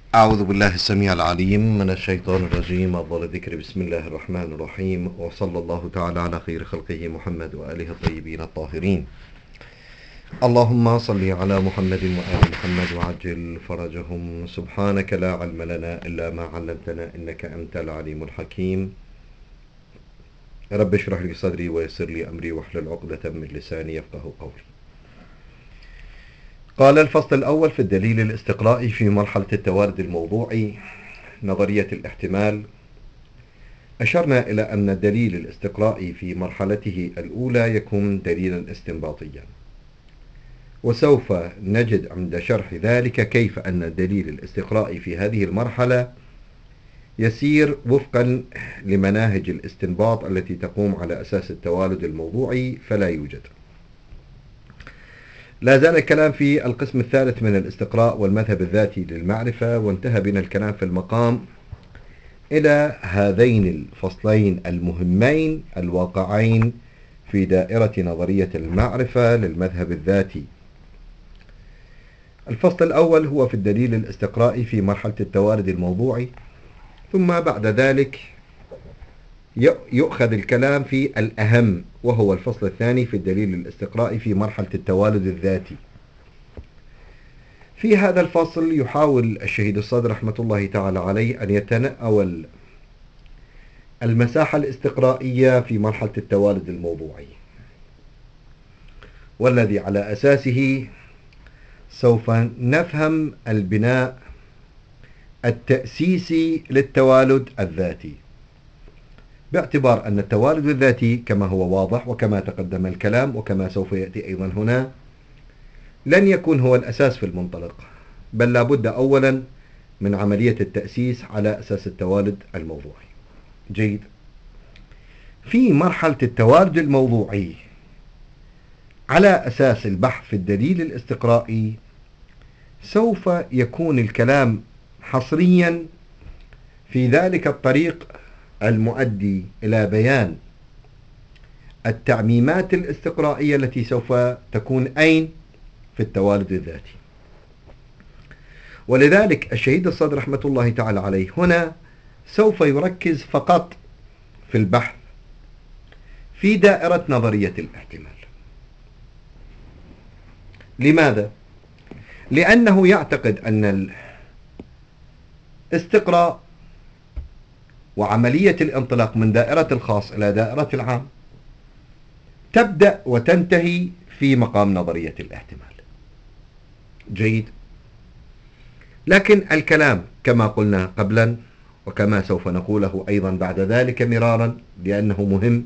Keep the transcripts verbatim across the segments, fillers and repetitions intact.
أعوذ بالله السميع العليم من الشيطان الرجيم. أفضل الذكر بسم الله الرحمن الرحيم، وصلى الله تعالى على خير خلقه محمد وآله الطيبين الطاهرين. اللهم صل على محمد وآل محمد وعجل فرجهم. سبحانك لا علم لنا إلا ما علمتنا إنك أنت العليم الحكيم. رب اشرح لي صدري ويسر لي أمري واحلل عقدة من لساني يفقه قولي. قال الفصل الأول في الدليل الاستقرائي في مرحلة التوارد الموضوعي نظرية الاحتمال. أشرنا إلى أن الدليل الاستقرائي في مرحلته الأولى يكون دليلا استنباطيا، وسوف نجد عند شرح ذلك كيف أن الدليل الاستقرائي في هذه المرحلة يسير وفقا لمناهج الاستنباط التي تقوم على أساس التوالد الموضوعي، فلا يوجد. لا زال الكلام في القسم الثالث من الاستقراء والمذهب الذاتي للمعرفة، وانتهى بنا الكلام في المقام إلى هذين الفصلين المهمين الواقعين في دائرة نظرية المعرفة للمذهب الذاتي. الفصل الأول هو في الدليل الاستقرائي في مرحلة التوارد الموضوعي، ثم بعد ذلك يؤخذ الكلام في الأهم، وهو الفصل الثاني في الدليل الاستقرائي في مرحلة التوالد الذاتي. في هذا الفصل يحاول الشهيد الصدر رحمة الله تعالى عليه أن يتناول المساحة الاستقرائية في مرحلة التوالد الموضوعي، والذي على أساسه سوف نفهم البناء التأسيسي للتوالد الذاتي، باعتبار أن التوالد الذاتي كما هو واضح وكما تقدم الكلام وكما سوف يأتي أيضا هنا لن يكون هو الأساس في المنطلق، بل لابد أولا من عملية التأسيس على أساس التوالد الموضوعي. جيد. في مرحلة التوالد الموضوعي على أساس البحث في الدليل الاستقرائي سوف يكون الكلام حصريا في ذلك الطريق المؤدي إلى بيان التعميمات الاستقرائية التي سوف تكون أين في التوالد الذاتي. ولذلك الشهيد الصدر رحمة الله تعالى عليه هنا سوف يركز فقط في البحث في دائرة نظرية الاحتمال. لماذا؟ لأنه يعتقد أن الاستقراء وعملية الانطلاق من دائرة الخاص إلى دائرة العام تبدأ وتنتهي في مقام نظرية الاحتمال. جيد. لكن الكلام كما قلنا قبلا وكما سوف نقوله أيضا بعد ذلك مرارا لأنه مهم،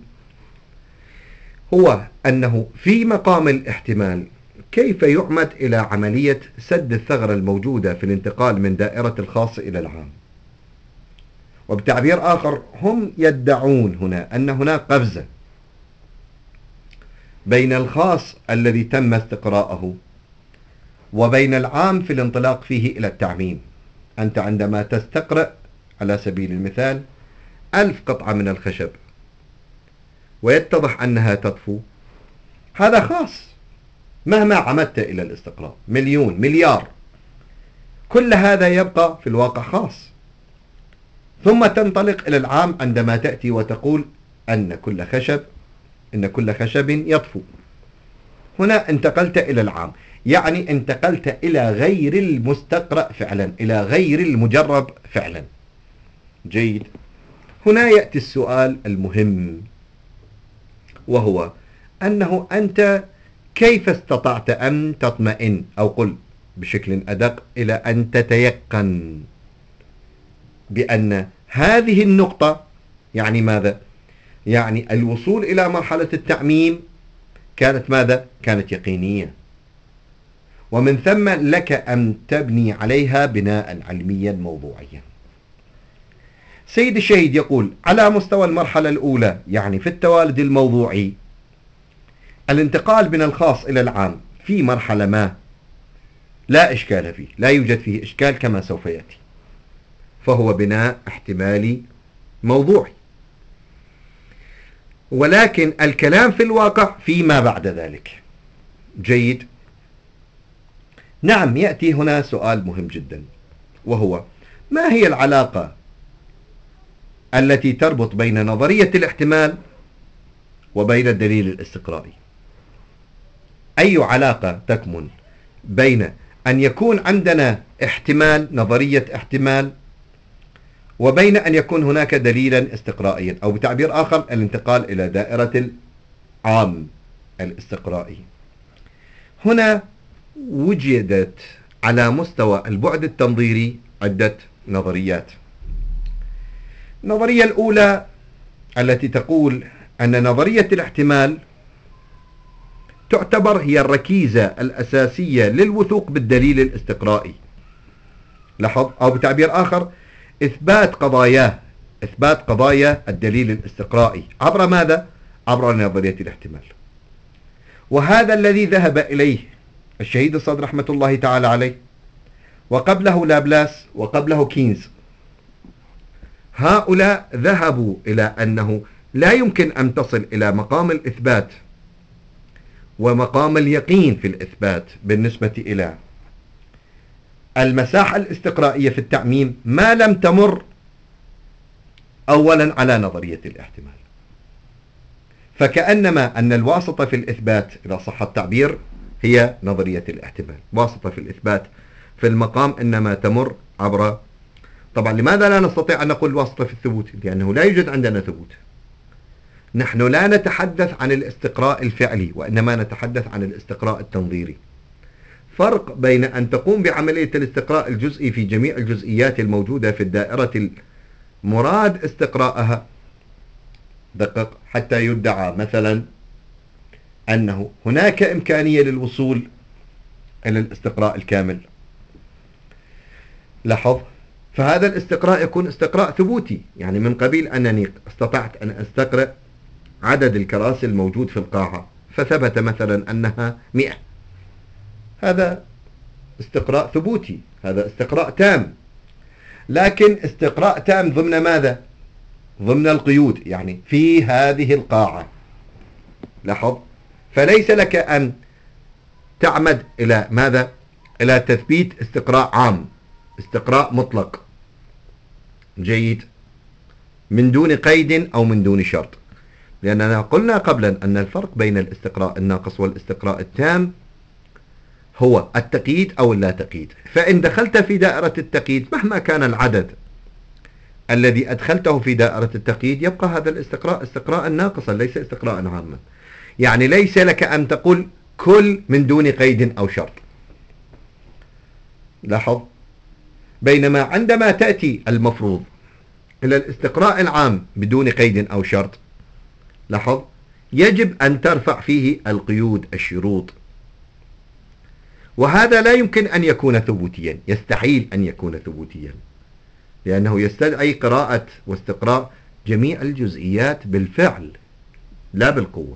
هو أنه في مقام الاحتمال كيف يعمد إلى عملية سد الثغرة الموجودة في الانتقال من دائرة الخاص إلى العام. وبتعبير آخر هم يدعون هنا أن هناك قفزة بين الخاص الذي تم استقراءه وبين العام في الانطلاق فيه إلى التعميم. أنت عندما تستقرأ على سبيل المثال ألف قطعة من الخشب ويتضح أنها تطفو، هذا خاص مهما عمدت إلى الاستقراء، مليون مليار، كل هذا يبقى في الواقع خاص. ثم تنطلق إلى العام عندما تأتي وتقول أن كل خشب إن كل خشب يطفو. هنا انتقلت إلى العام، يعني انتقلت إلى غير المستقرأ فعلا، إلى غير المجرب فعلا. جيد. هنا يأتي السؤال المهم، وهو أنه أنت كيف استطعت أن تطمئن، أو قل بشكل أدق إلى أن تتيقن بأن هذه النقطة، يعني ماذا؟ يعني الوصول إلى مرحلة التعميم كانت ماذا؟ كانت يقينية، ومن ثم لك أن تبني عليها بناء علميا موضوعيا. سيد الشهيد يقول على مستوى المرحلة الأولى، يعني في التوالد الموضوعي، الانتقال من الخاص إلى العام في مرحلة ما لا إشكال فيه، لا يوجد فيه إشكال كما سوف يأتي، فهو بناء احتمالي موضوعي. ولكن الكلام في الواقع فيما بعد ذلك. جيد. نعم، يأتي هنا سؤال مهم جدا، وهو: ما هي العلاقة التي تربط بين نظرية الاحتمال وبين الدليل الاستقرائي؟ أي علاقة تكمن بين أن يكون عندنا احتمال، نظرية احتمال، وبين أن يكون هناك دليلا استقرائيا، أو بتعبير آخر الانتقال إلى دائرة العام الاستقرائي؟ هنا وجدت على مستوى البعد التنظيري عدة نظريات. النظرية الأولى التي تقول أن نظرية الاحتمال تعتبر هي الركيزة الأساسية للوثوق بالدليل الاستقرائي. لاحظ، أو بتعبير آخر إثبات قضاياه، إثبات قضايا الدليل الاستقرائي عبر ماذا؟ عبر نظرية الاحتمال. وهذا الذي ذهب إليه الشهيد الصدر رحمة الله تعالى عليه، وقبله لابلاس، وقبله كينز. هؤلاء ذهبوا إلى أنه لا يمكن أن تصل إلى مقام الإثبات ومقام اليقين في الإثبات بالنسبة إلى المساحة الاستقرائية في التعميم ما لم تمر أولا على نظرية الاحتمال. فكأنما أن الواسطة في الإثبات إذا صح التعبير هي نظرية الاحتمال، واسطة في الإثبات في المقام إنما تمر عبر. طبعا لماذا لا نستطيع أن نقول واسطة في الثبوت؟ لأنه لا يوجد عندنا ثبوت. نحن لا نتحدث عن الاستقراء الفعلي، وإنما نتحدث عن الاستقراء التنظيري. فرق بين أن تقوم بعملية الاستقراء الجزئي في جميع الجزئيات الموجودة في الدائرة المراد استقراءها، دقق، حتى يدعى مثلا أنه هناك إمكانية للوصول إلى الاستقراء الكامل. لاحظ، فهذا الاستقراء يكون استقراء ثبوتي، يعني من قبيل أنني استطعت أن أستقرأ عدد الكراسي الموجود في القاعة فثبت مثلا أنها مئة، هذا استقراء ثبوتي، هذا استقراء تام. لكن استقراء تام ضمن ماذا؟ ضمن القيود، يعني في هذه القاعة. لاحظ، فليس لك أن تعمد إلى ماذا؟ إلى تثبيت استقراء عام، استقراء مطلق جيد من دون قيد أو من دون شرط. لأننا قلنا قبلا أن الفرق بين الاستقراء الناقص والاستقراء التام هو التقييد أو اللا تقييد. فإن دخلت في دائرة التقييد مهما كان العدد الذي أدخلته في دائرة التقييد يبقى هذا الاستقراء استقراء ناقصا ليس استقراء عاما. يعني ليس لك أن تقول كل من دون قيد أو شرط. لاحظ، بينما عندما تأتي المفروض إلى الاستقراء العام بدون قيد أو شرط، لاحظ، يجب أن ترفع فيه القيود، الشروط، وهذا لا يمكن أن يكون ثبوتيا، يستحيل أن يكون ثبوتيا، لأنه يستدعي قراءة واستقراء جميع الجزئيات بالفعل لا بالقوة.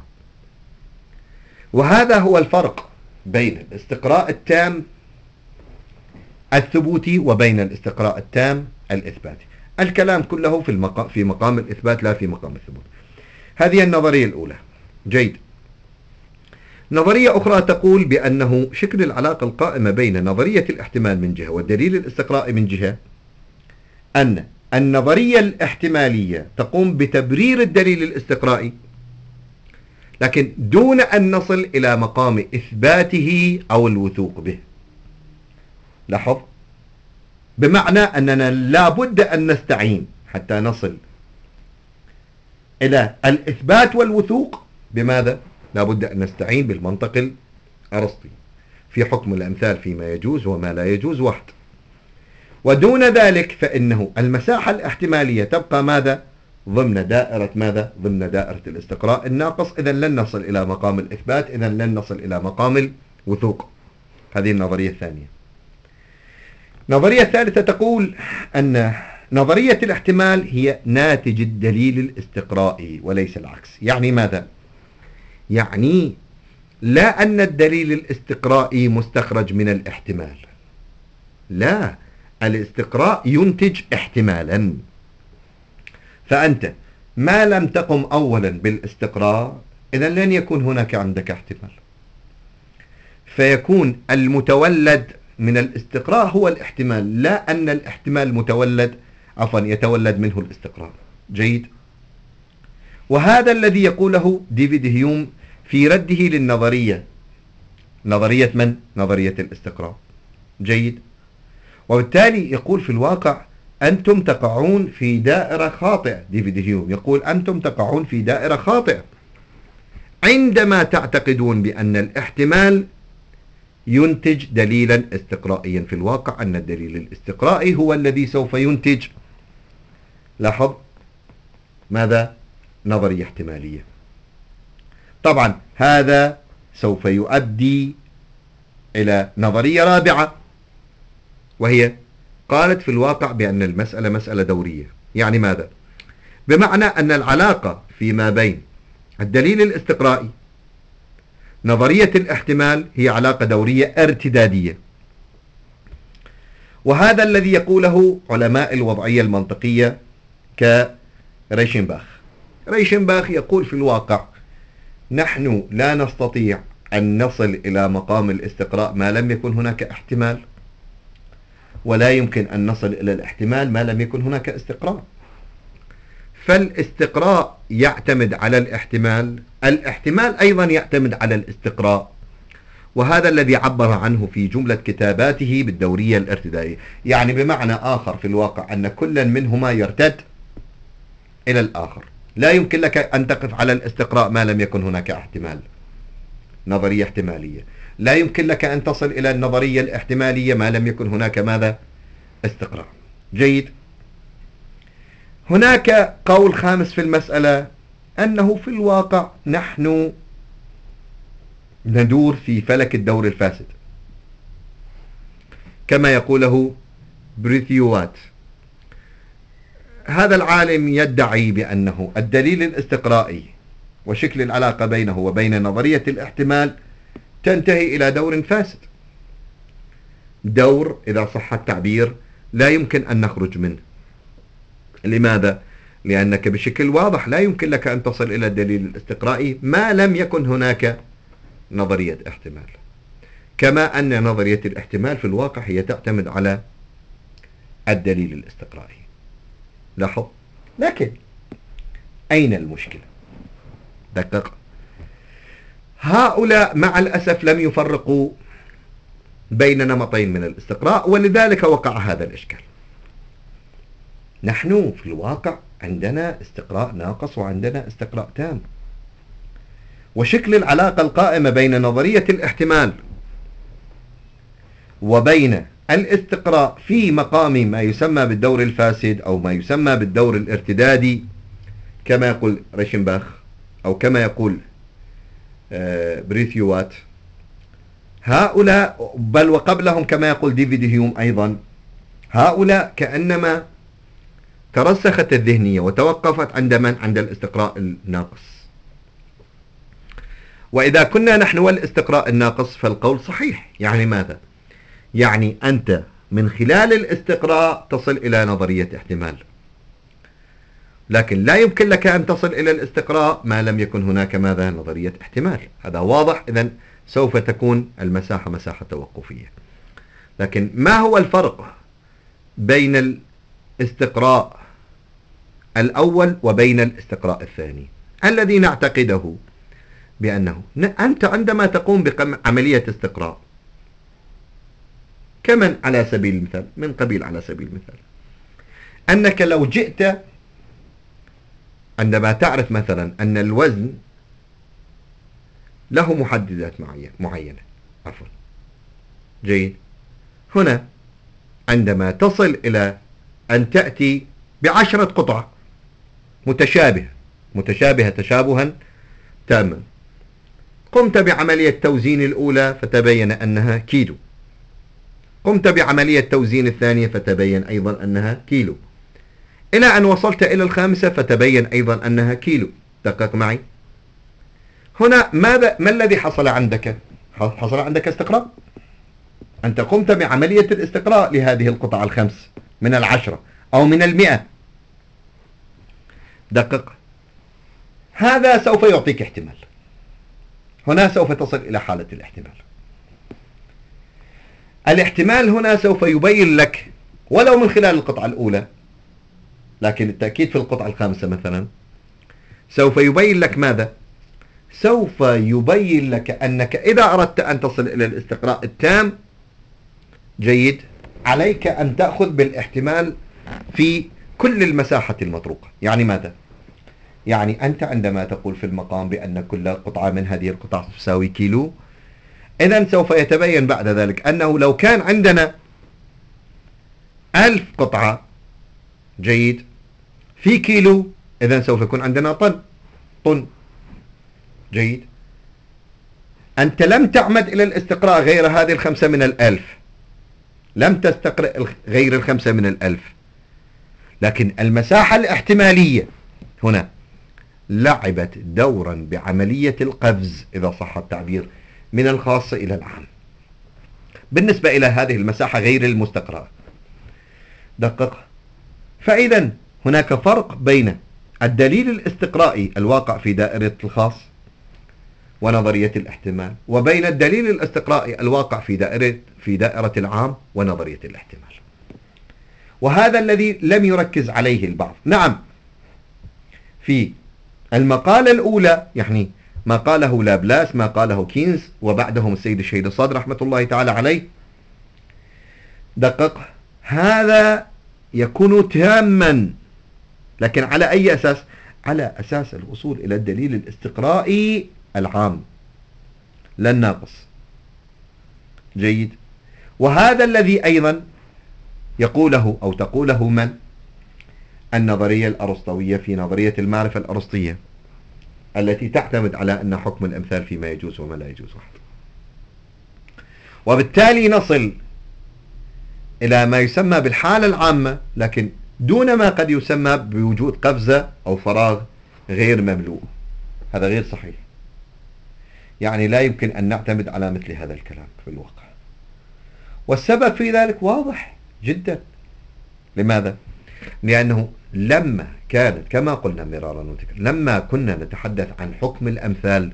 وهذا هو الفرق بين الاستقراء التام الثبوتي وبين الاستقراء التام الإثباتي. الكلام كله في المقام في مقام الإثبات لا في مقام الثبوت. هذه النظرية الأولى. جيد. نظرية أخرى تقول بأنه شكل العلاقة القائمة بين نظرية الاحتمال من جهة والدليل الاستقرائي من جهة أن النظرية الاحتمالية تقوم بتبرير الدليل الاستقرائي لكن دون أن نصل إلى مقام إثباته أو الوثوق به. لاحظ، بمعنى أننا لا بد أن نستعين حتى نصل إلى الإثبات والوثوق بماذا؟ لا بد أن نستعين بالمنطق الأرسطي في حكم الأمثال فيما يجوز وما لا يجوز واحد. ودون ذلك فإنه المساحة الاحتمالية تبقى ماذا؟ ضمن دائرة ماذا؟ ضمن دائرة الاستقراء الناقص. إذا لن نصل إلى مقام الإثبات، إذا لن نصل إلى مقام الوثوق. هذه النظرية الثانية. النظرية الثالثة تقول أن نظرية الاحتمال هي ناتج الدليل الاستقرائي وليس العكس. يعني ماذا؟ يعني لا أن الدليل الاستقرائي مستخرج من الاحتمال، لا، الاستقراء ينتج احتمالا. فأنت ما لم تقم أولا بالاستقراء إذا لن يكون هناك عندك احتمال، فيكون المتولد من الاستقراء هو الاحتمال، لا أن الاحتمال متولد عفوا يتولد منه الاستقراء. جيد. وهذا الذي يقوله ديفيد هيوم في رده للنظرية، نظرية من؟ نظرية الاستقراء. جيد. وبالتالي يقول في الواقع أنتم تقعون في دائرة خاطئة. ديفيد هيوم يقول أنتم تقعون في دائرة خاطئة عندما تعتقدون بأن الاحتمال ينتج دليلا استقرائيا. في الواقع أن الدليل الاستقرائي هو الذي سوف ينتج، لاحظ، ماذا؟ نظرية احتمالية. طبعا هذا سوف يؤدي إلى نظرية رابعة، وهي قالت في الواقع بأن المسألة مسألة دورية. يعني ماذا؟ بمعنى أن العلاقة فيما بين الدليل الاستقرائي نظرية الاحتمال هي علاقة دورية ارتدادية. وهذا الذي يقوله علماء الوضعية المنطقية كريشنباخ. ريشنباخ يقول في الواقع نحن لا نستطيع أن نصل إلى مقام الاستقراء ما لم يكن هناك احتمال، ولا يمكن أن نصل إلى الاحتمال ما لم يكن هناك استقراء. فالاستقراء يعتمد على الاحتمال، الاحتمال أيضا يعتمد على الاستقراء، وهذا الذي عبر عنه في جملة كتاباته بالدورية الارتدادية. يعني بمعنى آخر في الواقع أن كل منهما يرتد إلى الآخر. لا يمكن لك أن تقف على الاستقراء ما لم يكن هناك احتمال، نظرية احتمالية. لا يمكن لك أن تصل إلى النظرية الاحتمالية ما لم يكن هناك ماذا؟ استقراء. جيد. هناك قول خامس في المسألة، أنه في الواقع نحن ندور في فلك الدور الفاسد كما يقوله بريثيوات. هذا العالم يدعي بأنه الدليل الاستقرائي وشكل العلاقة بينه وبين نظرية الاحتمال تنتهي إلى دور فاسد، دور إذا صح التعبير لا يمكن أن نخرج منه. لماذا؟ لأنك بشكل واضح لا يمكن لك أن تصل إلى الدليل الاستقرائي ما لم يكن هناك نظرية احتمال، كما أن نظرية الاحتمال في الواقع هي تعتمد على الدليل الاستقرائي. لاحظ. لكن أين المشكلة؟ دقق. هؤلاء مع الأسف لم يفرقوا بين نمطين من الاستقراء، ولذلك وقع هذا الإشكال. نحن في الواقع عندنا استقراء ناقص وعندنا استقراء تام، وشكل العلاقة القائمة بين نظرية الاحتمال وبين الاستقراء في مقام ما يسمى بالدور الفاسد أو ما يسمى بالدور الارتدادي كما يقول ريشنباخ أو كما يقول بريثيوات. هؤلاء بل وقبلهم كما يقول ديفيد هيوم أيضا، هؤلاء كأنما ترسخت الذهنية وتوقفت عند من؟ عند الاستقراء الناقص. وإذا كنا نحن والاستقراء الناقص فالقول صحيح. يعني ماذا؟ يعني أنت من خلال الاستقراء تصل إلى نظرية احتمال، لكن لا يمكن لك أن تصل إلى الاستقراء ما لم يكن هناك ماذا؟ نظرية احتمال. هذا واضح. إذن سوف تكون المساحة مساحة توقفية. لكن ما هو الفرق بين الاستقراء الأول وبين الاستقراء الثاني الذي نعتقده بأنه أنت عندما تقوم بعملية استقراء كمن على سبيل المثال من قبيل على سبيل المثال أنك لو جئت عندما تعرف مثلا أن الوزن له محددات معينة عفوا جيد. هنا عندما تصل إلى أن تأتي بعشرة قطع متشابهة متشابهة تشابها تاما، قمت بعملية توزين الأولى فتبين أنها كيلو، قمت بعملية توزين الثانية فتبين أيضا أنها كيلو، إلى أن وصلت إلى الخامسة فتبين أيضا أنها كيلو. دقق معي. هنا ماذا ما الذي حصل عندك؟ حصل عندك استقراء. أنت قمت بعملية الاستقراء لهذه القطع الخمس من العشرة أو من المئة. دقق. هذا سوف يعطيك احتمال. هنا سوف تصل إلى حالة الاحتمال. الاحتمال هنا سوف يبين لك ولو من خلال القطعة الأولى، لكن التأكيد في القطعة الخامسة مثلا سوف يبين لك ماذا؟ سوف يبين لك أنك إذا أردت أن تصل إلى الاستقراء التام جيد عليك أن تأخذ بالاحتمال في كل المساحة المطروقة. يعني ماذا؟ يعني أنت عندما تقول في المقام بأن كل قطعة من هذه القطع تساوي كيلو، إذن سوف يتبين بعد ذلك أنه لو كان عندنا ألف قطعة جيد في كيلو، إذن سوف يكون عندنا طن طن جيد. أنت لم تعمد إلى الاستقراء غير هذه الخمسة من الألف، لم تستقرأ غير الخمسة من الألف، لكن المساحة الاحتمالية هنا لعبت دورا بعملية القفز إذا صح التعبير من الخاص إلى العام بالنسبة إلى هذه المساحة غير المستقرأة. دقق. فإذا هناك فرق بين الدليل الاستقرائي الواقع في دائرة الخاص ونظرية الاحتمال، وبين الدليل الاستقرائي الواقع في دائرة في دائرة العام ونظرية الاحتمال. وهذا الذي لم يركز عليه البعض. نعم، في المقالة الأولى يعني ما قاله لابلاس، ما قاله كينز، وبعدهم السيد الشهيد الصاد رحمة الله تعالى عليه، دقق، هذا يكون تاما، لكن على أي أساس؟ على أساس الوصول إلى الدليل الاستقرائي العام لا الناقص. جيد. وهذا الذي أيضا يقوله أو تقوله من؟ النظرية الأرسطوية في نظرية المعرفة الأرسطية التي تعتمد على أن حكم الأمثال فيما يجوز وما لا يجوز واحد. وبالتالي نصل إلى ما يسمى بالحالة العامة، لكن دون ما قد يسمى بوجود قفزة أو فراغ غير مملوء. هذا غير صحيح، يعني لا يمكن أن نعتمد على مثل هذا الكلام في الواقع. والسبب في ذلك واضح جدا. لماذا؟ لأنه لما كانت كما قلنا مرارا وتكرارا، لما كنا نتحدث عن حكم الأمثال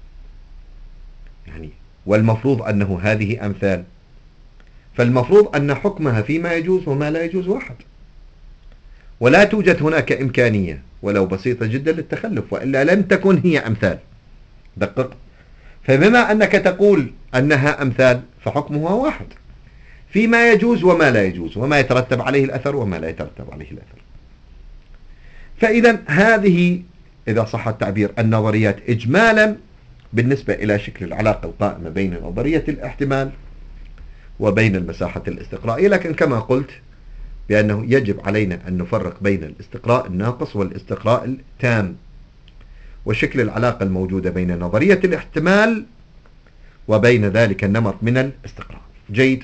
يعني والمفروض أنه هذه أمثال، فالمفروض أن حكمها فيما يجوز وما لا يجوز واحد، ولا توجد هناك إمكانية ولو بسيطة جدا للتخلف، وإلا لم تكن هي أمثال. دقق. فبما أنك تقول أنها أمثال فحكمها واحد فيما يجوز وما لا يجوز، وما يترتب عليه الأثر وما لا يترتب عليه الأثر. فإذا هذه إذا صح التعبير النظريات إجمالا بالنسبة إلى شكل العلاقة القائمة بين نظرية الاحتمال وبين المساحة الاستقرائية. لكن كما قلت بأنه يجب علينا أن نفرق بين الاستقراء الناقص والاستقراء التام، وشكل العلاقة الموجودة بين نظرية الاحتمال وبين ذلك النمط من الاستقراء. جيد.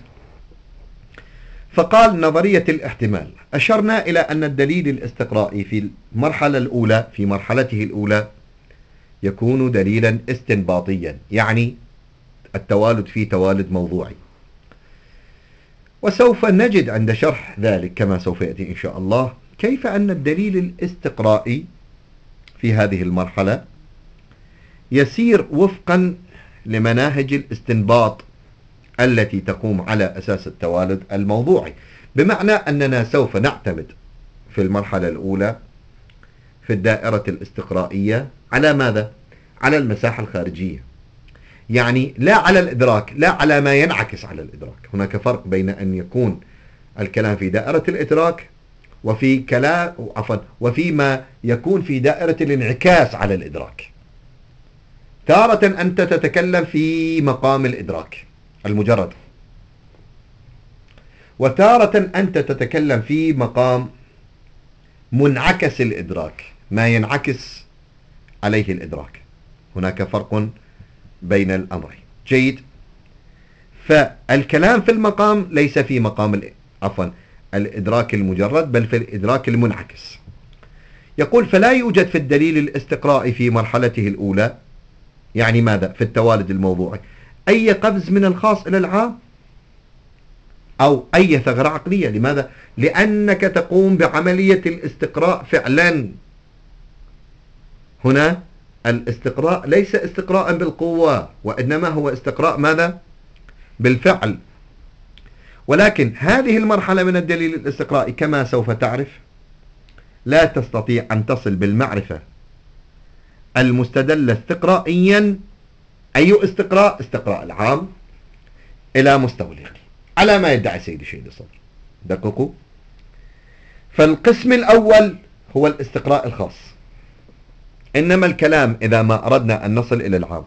فقال نظرية الاحتمال، أشرنا إلى أن الدليل الاستقرائي في المرحلة الأولى في مرحلته الأولى يكون دليلا استنباطيا، يعني التوالد فيه توالد موضوعي. وسوف نجد عند شرح ذلك كما سوف يأتي إن شاء الله كيف أن الدليل الاستقرائي في هذه المرحلة يسير وفقا لمناهج الاستنباط التي تقوم على أساس التوالد الموضوعي، بمعنى أننا سوف نعتمد في المرحلة الأولى في الدائرة الاستقرائية على ماذا؟ على المساحة الخارجية، يعني لا على الإدراك، لا على ما ينعكس على الإدراك. هناك فرق بين أن يكون الكلام في دائرة الإدراك وفي كلام عفوا وفي ما يكون في دائرة الانعكاس على الإدراك. تارة أنت تتكلم في مقام الإدراك المجرد، وتارة أنت تتكلم في مقام منعكس الإدراك، ما ينعكس عليه الإدراك. هناك فرق بين الأمرين. جيد. فالكلام في المقام ليس في مقام عفوا الإدراك المجرد، بل في الإدراك المنعكس. يقول فلا يوجد في الدليل الاستقرائي في مرحلته الأولى، يعني ماذا؟ في التوالد الموضوعي، أي قفز من الخاص إلى العام أو أي ثغرة عقلية. لماذا؟ لأنك تقوم بعملية الاستقراء فعلا. هنا الاستقراء ليس استقراء بالقوة، وإنما هو استقراء ماذا؟ بالفعل. ولكن هذه المرحلة من الدليل الاستقرائي كما سوف تعرف لا تستطيع أن تصل بالمعرفة المستدلة استقرائيا، أي استقراء؟ استقراء العام، إلى مستوى اليقين على ما يدعي سيدي الشهيد الصدر. دققوا. فالقسم الأول هو الاستقراء الخاص، إنما الكلام إذا ما أردنا أن نصل إلى العام،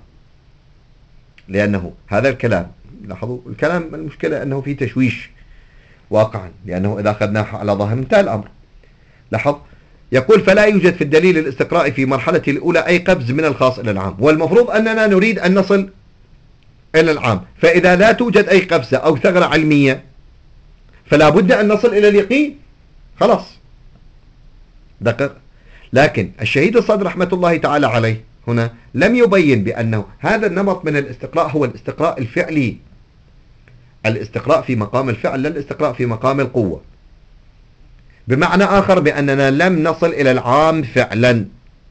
لأنه هذا الكلام، لاحظوا الكلام المشكلة أنه فيه تشويش واقعا، لأنه إذا أخذناه على ظاهر انتهى الأمر. لاحظ يقول فلا يوجد في الدليل الاستقرائي في مرحلته الأولى أي قفز من الخاص إلى العام، والمفروض أننا نريد أن نصل إلى العام، فإذا لا توجد أي قفزة أو ثغرة علمية فلا بد أن نصل إلى اليقين، خلاص. دقق. لكن الشهيد الصدر رحمة الله تعالى عليه هنا لم يبين بأنه هذا النمط من الاستقراء هو الاستقراء الفعلي، الاستقراء في مقام الفعل لا الاستقراء في مقام القوة. بمعنى آخر بأننا لم نصل إلى العام فعلا،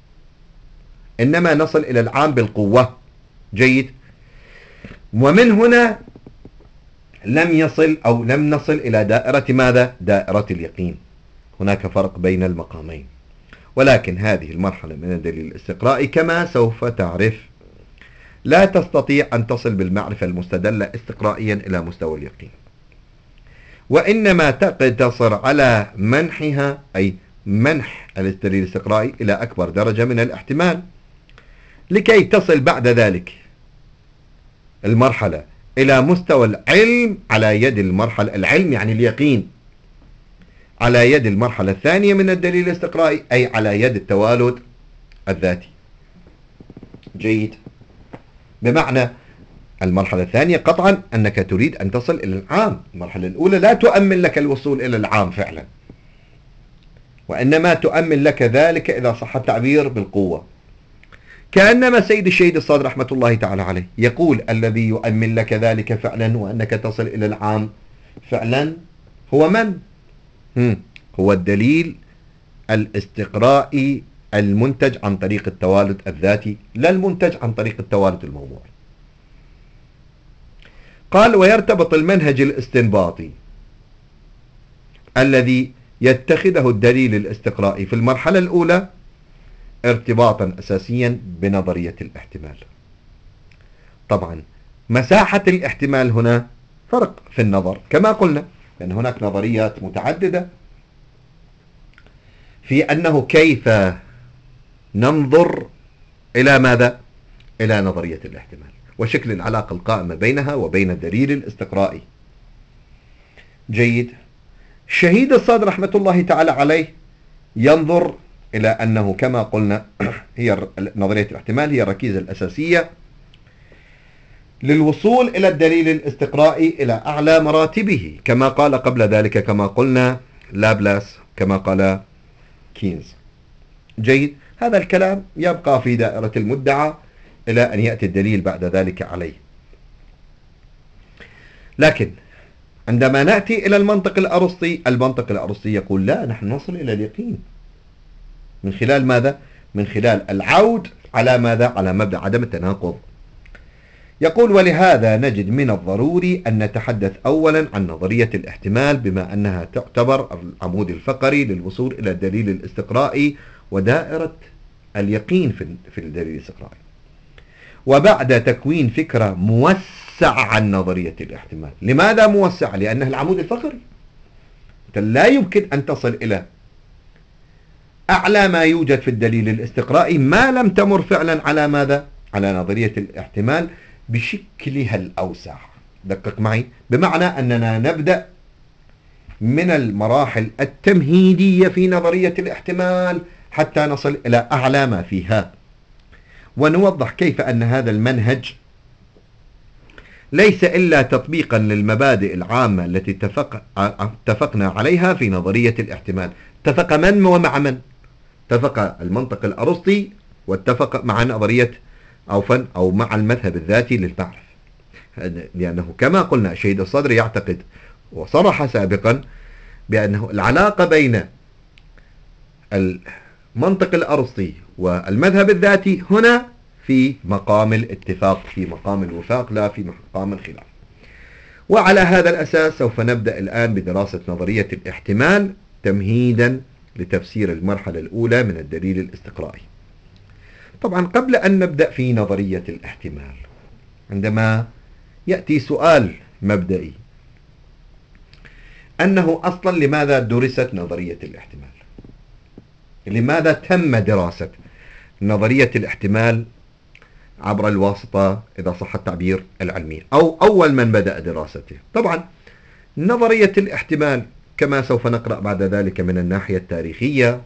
إنما نصل إلى العام بالقوة. جيد. ومن هنا لم يصل أو لم نصل إلى دائرة ماذا؟ دائرة اليقين. هناك فرق بين المقامين. ولكن هذه المرحلة من الدليل الاستقرائي كما سوف تعرف لا تستطيع أن تصل بالمعرفة المستدلة استقرائيا إلى مستوى اليقين، وإنما تقتصر على منحها، أي منح الدليل الاستقرائي إلى أكبر درجة من الاحتمال، لكي تصل بعد ذلك المرحلة إلى مستوى العلم على يد المرحلة، العلم يعني اليقين، على يد المرحلة الثانية من الدليل الاستقرائي، أي على يد التوالد الذاتي. جيد. بمعنى المرحلة الثانية قطعا أنك تريد أن تصل إلى العام، المرحلة الأولى لا تؤمن لك الوصول إلى العام فعلا، وإنما تؤمن لك ذلك إذا صح التعبير بالقوة. كأنما سيد الشهيد الصادر رحمة الله تعالى عليه يقول الذي يؤمن لك ذلك فعلا وأنك تصل إلى العام فعلا هو من؟ هم. هو الدليل الاستقرائي المنتج عن طريق التوالد الذاتي، لا المنتج عن طريق التوالد الموضوعي. قال ويرتبط المنهج الاستنباطي الذي يتخذه الدليل الاستقرائي في المرحلة الأولى ارتباطا أساسيا بنظرية الاحتمال. طبعا مساحة الاحتمال هنا فرق في النظر كما قلنا، لأن هناك نظريات متعددة في أنه كيف ننظر إلى ماذا؟ إلى نظرية الاحتمال وشكل العلاقة القائمة بينها وبين الدليل الاستقرائي. جيد. الشهيد الصادر رحمة الله تعالى عليه ينظر إلى أنه كما قلنا هي نظرية الاحتمال هي الركيزة الأساسية للوصول إلى الدليل الاستقرائي إلى أعلى مراتبه، كما قال قبل ذلك كما قلنا لابلاس، كما قال كينز. جيد. هذا الكلام يبقى في دائرة المدعى إلى أن يأتي الدليل بعد ذلك عليه. لكن عندما نأتي إلى المنطق الأرسطي، المنطق الأرسطي يقول لا، نحن نصل إلى اليقين من خلال ماذا؟ من خلال العود على ماذا؟ على مبدأ عدم التناقض. يقول ولهذا نجد من الضروري أن نتحدث أولا عن نظرية الاحتمال بما أنها تعتبر العمود الفقري للوصول إلى الدليل الاستقرائي ودائرة اليقين في الدليل الاستقرائي، وبعد تكوين فكرة موسعة عن نظرية الاحتمال. لماذا موسعة؟ لأنها العمود الفقري، لا يمكن أن تصل إلى أعلى ما يوجد في الدليل الاستقرائي ما لم تمر فعلا على ماذا؟ على نظرية الاحتمال بشكلها الأوسع. دقق معي. بمعنى أننا نبدأ من المراحل التمهيدية في نظرية الاحتمال حتى نصل إلى أعلى ما فيها، ونوضح كيف أن هذا المنهج ليس إلا تطبيقا للمبادئ العامة التي اتفق اتفقنا عليها في نظرية الاحتمال. اتفق من ومع من؟ اتفق المنطق الأرسطي واتفق مع نظرية أو فن أو مع المذهب الذاتي للمعرفة، لأنه كما قلنا الشهيد الصدر يعتقد وصرح سابقا بأنه العلاقة بين المنطق الأرسطي والمذهب الذاتي هنا في مقام الاتفاق، في مقام الوفاق، لا في مقام الخلاف. وعلى هذا الأساس سوف نبدأ الآن بدراسة نظرية الاحتمال تمهيدا لتفسير المرحلة الأولى من الدليل الاستقرائي. طبعا قبل أن نبدأ في نظرية الاحتمال، عندما يأتي سؤال مبدئي أنه أصلا لماذا درست نظرية الاحتمال؟ لماذا تم دراسة نظرية الاحتمال عبر الواسطة، إذا صح التعبير، العلمية، أو أول من بدأ دراسته؟ طبعا نظرية الاحتمال كما سوف نقرأ بعد ذلك من الناحية التاريخية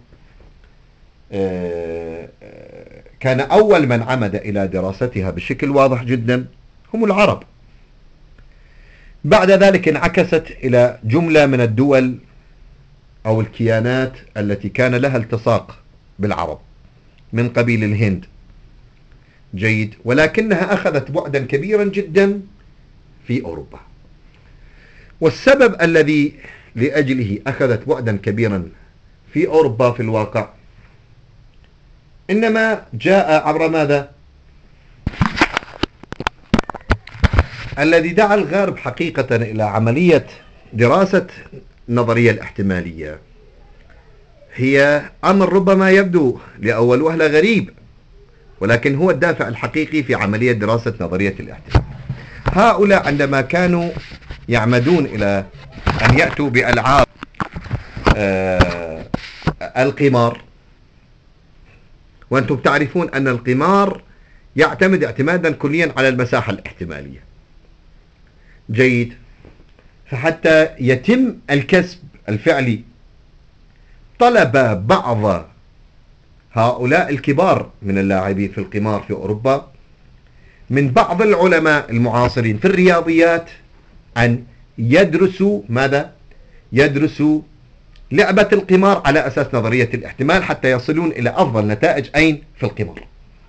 كان أول من عمد إلى دراستها بشكل واضح جدا هم العرب. بعد ذلك انعكست إلى جملة من الدول أو الكيانات التي كان لها التصاق بالعرب من قبيل الهند، جيد، ولكنها أخذت بعدا كبيرا جدا في أوروبا. والسبب الذي لأجله أخذت بعدا كبيرا في أوروبا في الواقع إنما جاء عبر ماذا؟ الذي دعا الغرب حقيقة إلى عملية دراسة النظرية الاحتمالية هي أمر ربما يبدو لأول وهلة غريب، ولكن هو الدافع الحقيقي في عملية دراسة نظرية الاحتمال. هؤلاء عندما كانوا يعمدون إلى أن يأتوا بألعاب آه القمار، وأنتم تعرفون أن القمار يعتمد اعتمادا كليا على المساحة الاحتمالية، جيد، فحتى يتم الكسب الفعلي طلب بعض هؤلاء الكبار من اللاعبين في القمار في أوروبا من بعض العلماء المعاصرين في الرياضيات أن يدرسوا ماذا؟ يدرسوا لعبة القمار على أساس نظرية الاحتمال حتى يصلون إلى أفضل نتائج أين؟ في القمار.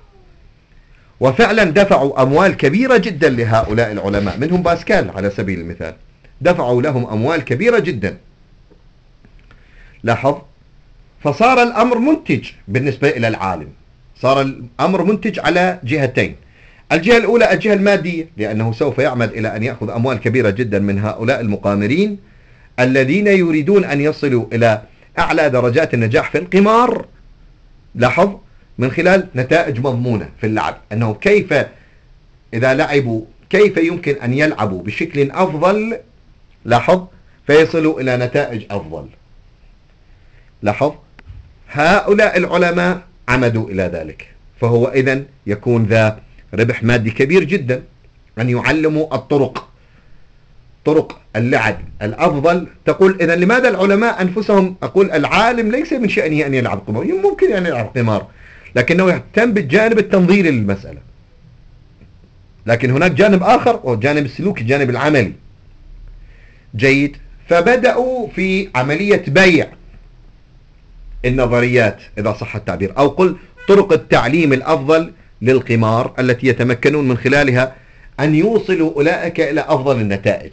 وفعلا دفعوا أموال كبيرة جدا لهؤلاء العلماء، منهم باسكال على سبيل المثال، دفعوا لهم أموال كبيرة جدا. لاحظ، فصار الأمر منتج بالنسبة إلى العالم، صار الأمر منتج على جهتين. الجهة الأولى الجهة المادية، لأنه سوف يعمد إلى أن يأخذ أموال كبيرة جدا من هؤلاء المقامرين الذين يريدون أن يصلوا إلى أعلى درجات النجاح في القمار، لاحظ، من خلال نتائج مضمونة في اللعب، أنه كيف إذا لعبوا كيف يمكن أن يلعبوا بشكل أفضل، لاحظ، فيصلوا إلى نتائج أفضل. لاحظ، هؤلاء العلماء عمدوا إلى ذلك، فهو إذن يكون ذا ربح مادي كبير جدا أن يعلموا الطرق، طرق اللعب الأفضل. تقول إذن لماذا العلماء أنفسهم، أقول العالم ليس من شأنه أن يلعب قمار، ممكن أن يلعب قمار، لكنه يهتم بالجانب التنظيري للمسألة. لكن هناك جانب آخر وهو جانب السلوكي، الجانب العملي، جيد. فبدأوا في عملية بيع النظريات إذا صح التعبير، أو قل طرق التعليم الأفضل للقمار التي يتمكنون من خلالها أن يوصلوا أولئك إلى أفضل النتائج.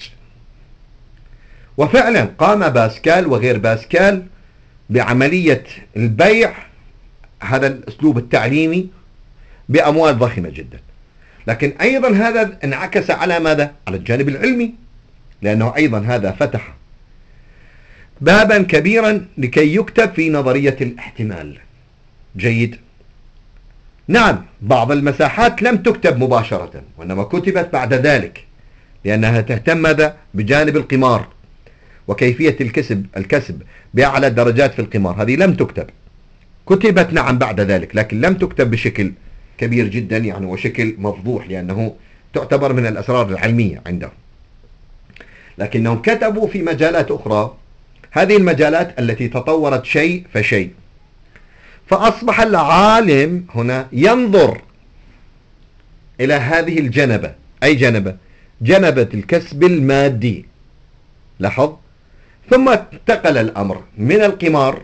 وفعلا قام باسكال وغير باسكال بعملية البيع هذا الأسلوب التعليمي بأموال ضخمة جدا. لكن أيضا هذا انعكس على ماذا؟ على الجانب العلمي، لأنه أيضا هذا فتح بابا كبيرا لكي يكتب في نظرية الاحتمال، جيد. نعم، بعض المساحات لم تكتب مباشرة، وإنما كتبت بعد ذلك، لأنها تهتم ماذا؟ بجانب القمار وكيفية الكسب الكسب بأعلى الدرجات في القمار، هذه لم تكتب، كتبت نعم بعد ذلك، لكن لم تكتب بشكل كبير جدا يعني وشكل مفضوح، لأنه تعتبر من الأسرار العلمية عندهم. لكنهم كتبوا في مجالات أخرى، هذه المجالات التي تطورت شيء فشيء، فأصبح العالم هنا ينظر إلى هذه الجنبة. أي جنبة؟ جنبة الكسب المادي، لاحظ. ثم انتقل الأمر من القمار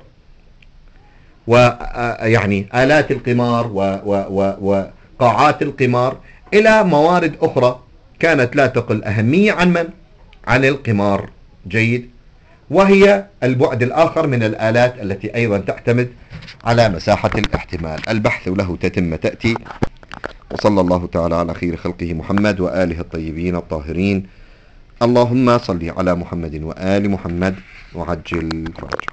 ويعني آلات القمار وقاعات القمار إلى موارد أخرى كانت لا تقل أهمية عن من؟ عن القمار، جيد. وهي البعد الآخر من الآلات التي أيضا تعتمد على مساحة الاحتمال. البحث له تتم تأتي. وصلى الله تعالى على خير خلقه محمد وآله الطيبين الطاهرين اللهم صل على محمد وآل محمد وعجل فرجهم.